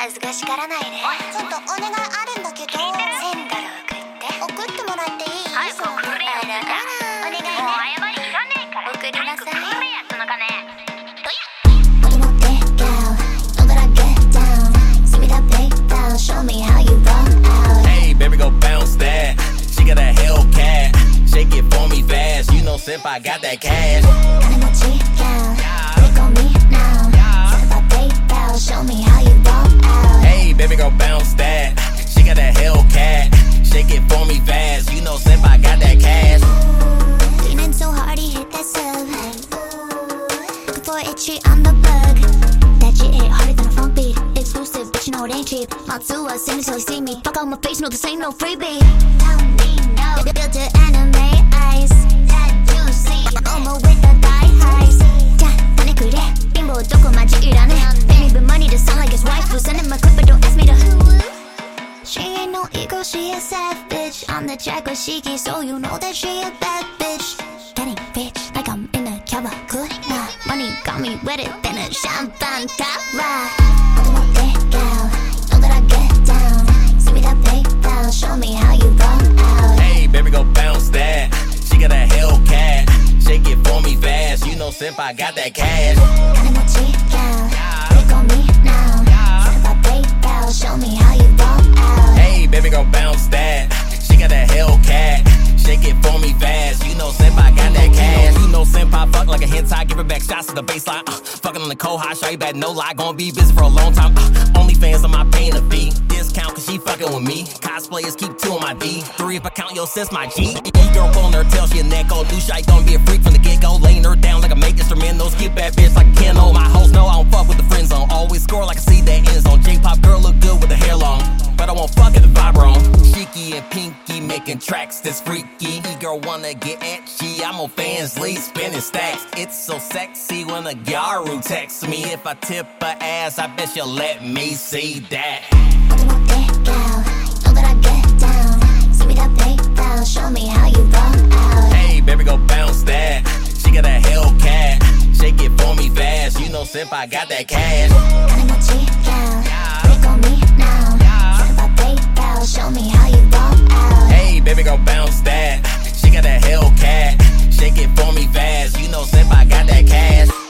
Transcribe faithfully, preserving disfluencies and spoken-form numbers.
恥ずかしがらないで。 ちょっとお願いあるんだけど、 せんドル送って送ってもらっていい？ 早く送れよ。 あらあら、お願いね。 もう謝りいらねえから送りなさい。 早く送れやその金。 What you want, that gal? Know that I get down. Send me that PayPal, show me how you roll out. Hey, baby, go bounce that. She got a Hellcat. Shake it for me fast. You know, Simp, I got that cash. 金持ち gal, click on me now. Send me that PayPal, show me how you roll out. Hey, baby, go bounce that. She got a Hellcat. Shake it for me fast. You know, Simp, I got that cash. Leaning so hard, he hit that sub. Looking for itchy on the plug. That shit hit harder than a funk beat. Exclusive, bitch, you know it ain't cheap. Matsuwa, sing it till you see me. Fuck out my face, no, this ain't no freebie. Tell me no. Built to anime eyes. That you see. Omo with the thigh highs. Ja, nane kure. Bimbo, doko maji irane. Baby, but money to sound like his wife. Who's sending my clip, but don't ask me to. She ain't no ego, she a savage. On the track with Shiki, so you know that she a bad bitch. Getting rich like I'm in a Karakura. Money got me wetter than a champagne tower. I don't want that gal, know that I get down. Send me that PayPal, show me how you roll out. Hey, baby, go bounce that. She got a Hellcat. Shake it for me fast. You know, Simp, I got that cash. 金持ち gal, click on me now. Send me that PayPal, show me how you roll out. Hey, baby, go bounce that. She got a Hellcat. Shake it for me fast. You know, Simp, I got that cash. You know, Simp, I fuck like a hentai. Give her back shots to the baseline. Uh, fucking on the cold hot, show you bad, no lie. Gonna be busy for a long time. Uh, only fans on my paying a fee. Discount cause she fucking with me. Cosplayers keep two on my D. Three if I count your sis, my G. E-girl pulling her tail, she a necko. Do shite, don't be a freak from the get-go. Laying her down like a make instrumental. Skip that bitch like a Keno. My hoes know I don't fuck with the friend zone. Always score like I see that end zone. J-pop girl look good with the hair long, but I won't fuck at the vibe wrong. Cheeky and Pinky making tracks that's freaky. E-girl wanna get itchy. I'm on fans lead spinning stacks. It's so sexy when a Gyaru texts me. If I tip her ass, I bet she'll let me see that. I don't want that gal, know that I get down. Send me that PayPal, show me how you roll out. Hey, baby, go bounce that. She got a Hellcat. Shake it for me fast. You know, Simp, I got that cash. 金持ち gal, click on me now. Send me that PayPal, show me how you roll out. Hey, baby, go bounce that. She got a Hellcat. Shake it for me fast. You know, Simp, I got that cash.